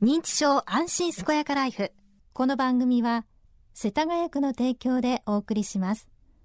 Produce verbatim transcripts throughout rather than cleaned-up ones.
認知症安心健やかライフ。この番組は世田谷区の提供でお送りします。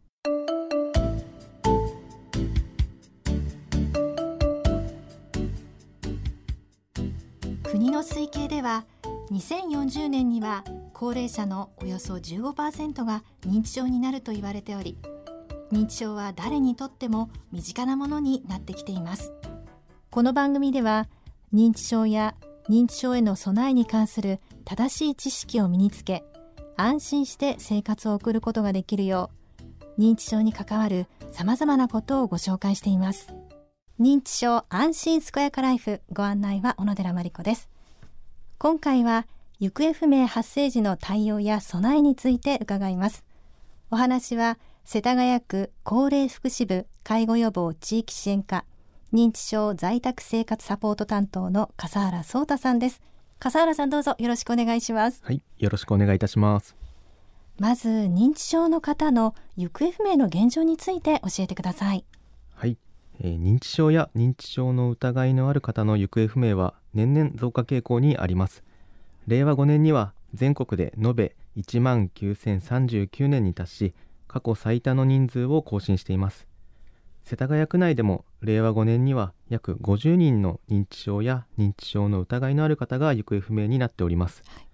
国の推計ではにせんよんじゅうねんには高齢者のおよそ じゅうごパーセント が認知症になると言われており、認知症は誰にとっても身近なものになってきています。この番組では認知症や認知症への備えに関する正しい知識を身につけ、安心して生活を送ることができるよう、認知症に関わるさまざまなことをご紹介しています。認知症安心健やかライフ、ご案内は小野寺真理子です。今回は行方不明発生時の対応や備えについて伺います。お話は世田谷区高齢福祉部介護予防地域支援課認知症在宅生活サポート担当の笠原壮太さんです。笠原さん、どうぞよろしくお願いします。 はい、よろしくお願いいたします。 まず認知症の方の行方不明の現状について教えてください。 はい、えー、認知症や認知症の疑いのある方の行方不明は年々増加傾向にあります。れいわごねんには全国で延べいちまんきゅうせんさんじゅうきゅうねんに達し、過去最多の人数を更新しています。世田谷区内でもれいわごねんには約ごじゅうにんの認知症や認知症の疑いのある方が行方不明になっております。はい、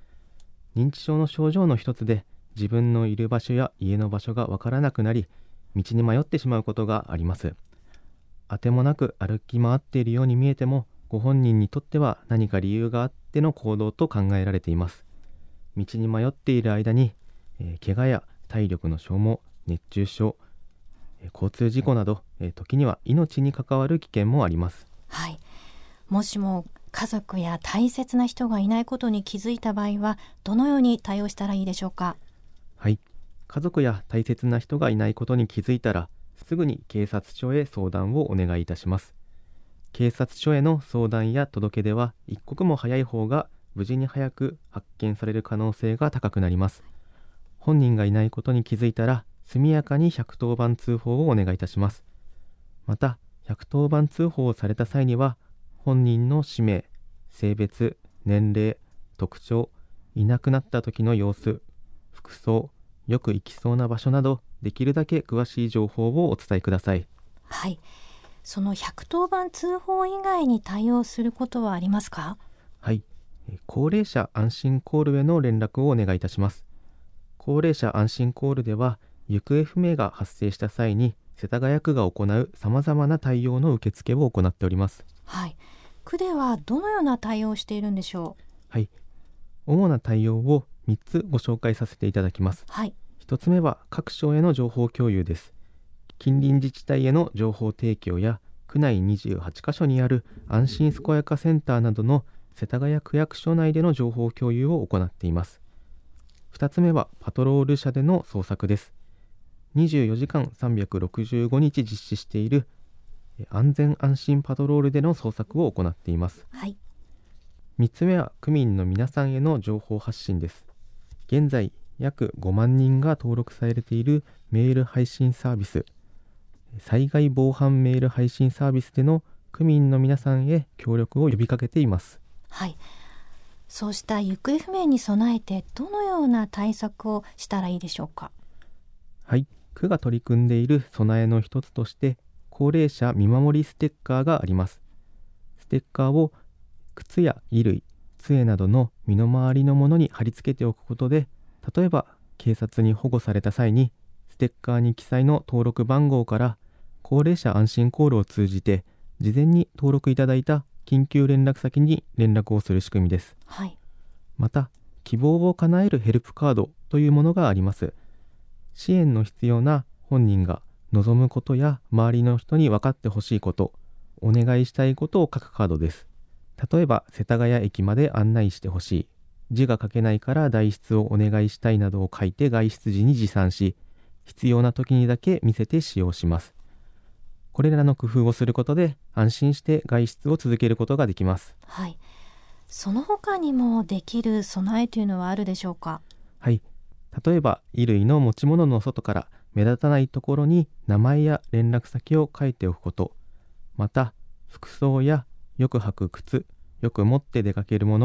認知症の症状の一つで、自分のいる場所や家の場所がわからなくなり、道に迷ってしまうことがあります。あてもなく歩き回っているように見えても、ご本人にとっては何か理由があっての行動と考えられています。道に迷っている間に、えー、怪我や体力の消耗、熱中症、交通事故など、えー、時には命に関わる危険もあります。 はい、もしも家族や大切な人がいないことに気づいた場合は、どのように対応したらいいでしょうか。 はい、家族や大切な人がいないことに気づいたら、すぐに警察署へ相談をお願いいたします。警察署への相談や届け出は一刻も早い方が無事に早く発見される可能性が高くなります。本人がいないことに気づいたら、速やかにひゃくとおばん通報をお願いいたします。また、ひゃくとおばん通報をされた際には、本人の氏名、性別、年齢、特徴、いなくなった時の様子、服装、よく行きそうな場所など、できるだけ詳しい情報をお伝えください。 はい、そのひゃくとおばん通報以外に対応することはありますか。 はい、高齢者安心コールへの連絡をお願いいたします。高齢者安心コールでは、行方不明が発生した際に世田谷区が行うさまざまな対応の受付を行っております。 はい、区ではどのような対応をしているんでしょう。 はい、主な対応をみっつご紹介させていただきます。 はい、 ひとつめは各省への情報共有です。近隣自治体への情報提供や、区内にじゅうはちかしょにある安心健やかセンターなどの世田谷区役所内での情報共有を行っています。ふたつめはパトロール車での捜索です。にじゅうよじかんさんびゃくろくじゅうごにち実施している安全安心パトロールでの捜索を行っています。 はい、 みっつめは区民の皆さんへの情報発信です。現在約ごまんにんが登録されているメール配信サービス、災害防犯メール配信サービスでの区民の皆さんへ協力を呼びかけています。 はい、そうした行方不明に備えてどのような対策をしたらいいでしょうか。 はい、区が取り組んでいる備えの一つとして、高齢者見守りステッカーがあります。ステッカーを靴や衣類、杖などの身の回りのものに貼り付けておくことで、例えば警察に保護された際に、ステッカーに記載の登録番号から高齢者安心コールを通じて、事前に登録いただいた緊急連絡先に連絡をする仕組みです。 はい、 また、希望を叶えるヘルプカードというものがあります。支援の必要な本人が望むことや周りの人に分かってほしいこと、お願いしたいことを書くカードです。例えば、世田谷駅まで案内してほしい、字が書けないから代筆をお願いしたいなどを書いて外出時に持参し、必要な時にだけ見せて使用します。これらの工夫をすることで安心して外出を続けることができます。 はい、その他にもできる備えというのはあるでしょうか。 はい、例えば衣類の持ち物の外から目立たないところに名前や連絡先を書いておくこと、また服装やよく履く靴、よく持って出かけるもの、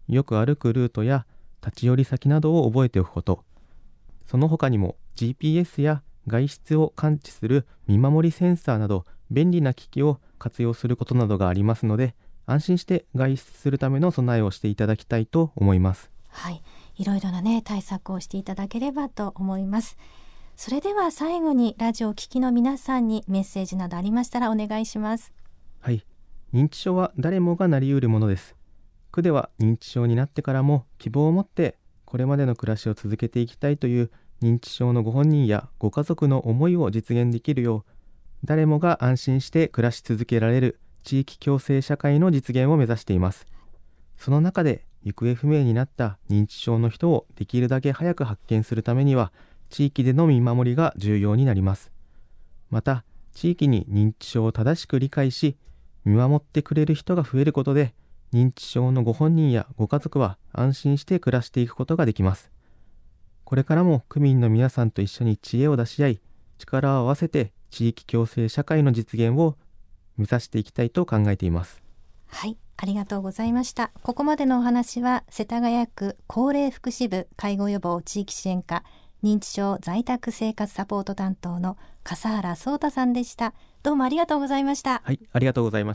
よく歩くルートや立ち寄り先などを覚えておくこと、その他にも ジーピーエス や外出を感知する見守りセンサーなど便利な機器を活用することなどがありますので、安心して外出するための備えをしていただきたいと思います。 はい、いろいろなね対策をしていただければと思います。それでは最後にラジオを聴きの皆さんにメッセージなどありましたらお願いします。 はい、認知症は誰もがなり得るものです。区では認知症になってからも希望を持ってこれまでの暮らしを続けていきたいという認知症のご本人やご家族の思いを実現できるよう、誰もが安心して暮らし続けられる地域共生社会の実現を目指しています。その中で行方不明になった認知症の人をできるだけ早く発見するためには、地域での見守りが重要になります。また、地域に認知症を正しく理解し、見守ってくれる人が増えることで、認知症のご本人やご家族は安心して暮らしていくことができます。これからも区民の皆さんと一緒に知恵を出し合い、力を合わせて地域共生社会の実現を目指していきたいと考えています。 はい、ありがとうございました。ここまでのお話は世田谷区高齢福祉部介護予防地域支援課認知症在宅生活サポート担当の笠原壮太さんでした。どうもありがとうございました。 はい、ありがとうございました。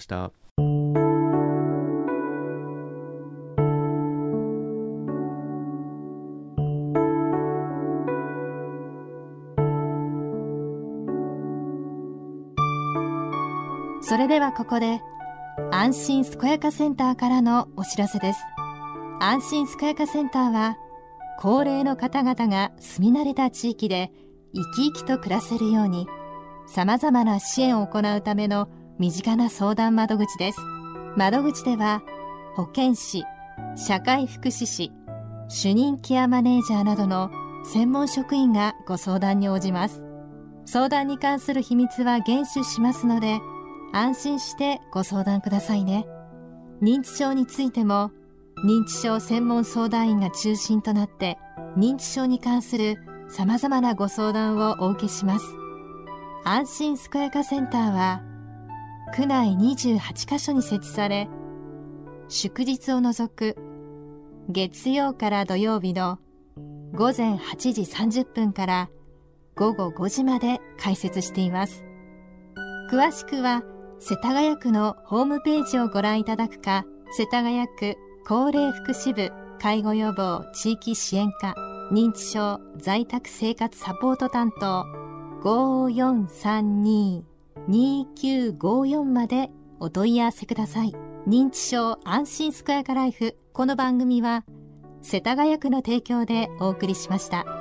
それではここで安心すこやかセンターからのお知らせです。安心すこやかセンターは高齢の方々が住み慣れた地域で生き生きと暮らせるようにさまざまな支援を行うための身近な相談窓口です。窓口では保健師、社会福祉士、主任ケアマネージャーなどの専門職員がご相談に応じます。相談に関する秘密は厳守しますので安心してご相談くださいね。認知症についても認知症専門相談員が中心となって認知症に関するさまざまなご相談をお受けします。安心すこやかセンターは区内にじゅうはちカ所に設置され、祝日を除く月曜から土曜日のごぜんはちじさんじゅっぷんからごごごじまで開設しています。詳しくは世田谷区のホームページをご覧いただくか、世田谷区高齢福祉部介護予防地域支援課認知症在宅生活サポート担当 ごよんさんに にきゅうごよん までお問い合わせください。認知症安心すこやかライフ、この番組は世田谷区の提供でお送りしました。